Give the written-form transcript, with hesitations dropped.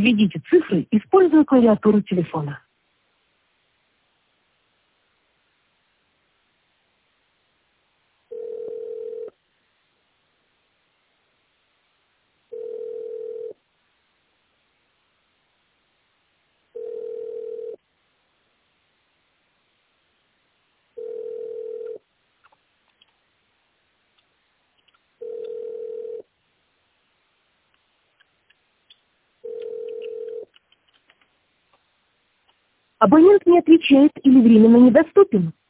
Введите цифры, используя клавиатуру телефона. Абонент не отвечает или временно недоступен.